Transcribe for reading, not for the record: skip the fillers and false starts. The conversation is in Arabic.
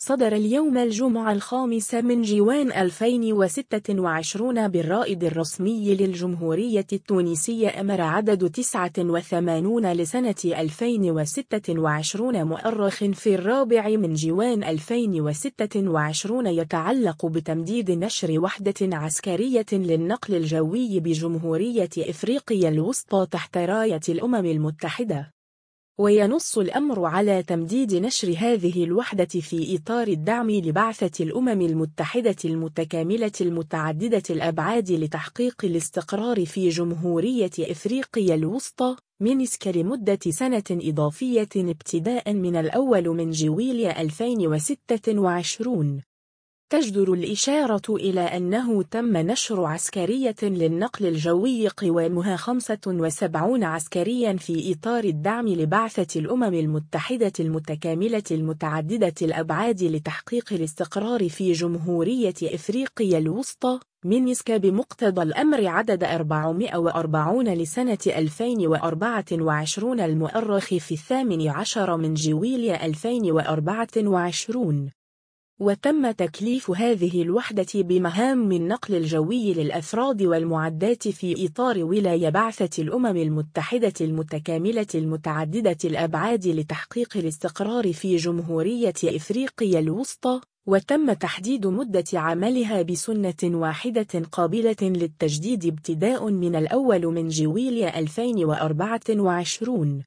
صدر اليوم الجمعة 5 من جوان 2026 بالرائد الرسمي للجمهورية التونسية أمر عدد 89 لسنة 2026 مؤرخ في 4 من جوان 2026 يتعلق بتمديد نشر وحدة عسكرية للنقل الجوي بجمهورية إفريقيا الوسطى تحت راية الأمم المتحدة. وينص الأمر على تمديد نشر هذه الوحدة في إطار الدعم لبعثة الأمم المتحدة المتكاملة المتعددة الأبعاد لتحقيق الاستقرار في جمهورية إفريقيا الوسطى مينسك لمدة سنة إضافية ابتداء من 1 من جويلية 2026. تجدر الإشارة إلى أنه تم نشر عسكرية للنقل الجوي قوامها 75 عسكريا في إطار الدعم لبعثة الأمم المتحدة المتكاملة المتعددة الأبعاد لتحقيق الاستقرار في جمهورية إفريقيا الوسطى مينسك بمقتضى الأمر عدد 440 لسنة 2024 المؤرخ في 18 من جويلية 2024. وتم تكليف هذه الوحدة بمهام النقل الجوي للأفراد والمعدات في إطار ولاية بعثة الأمم المتحدة المتكاملة المتعددة الأبعاد لتحقيق الاستقرار في جمهورية إفريقيا الوسطى، وتم تحديد مدة عملها بسنة واحدة قابلة للتجديد ابتداء من 1 من جويلية 2024.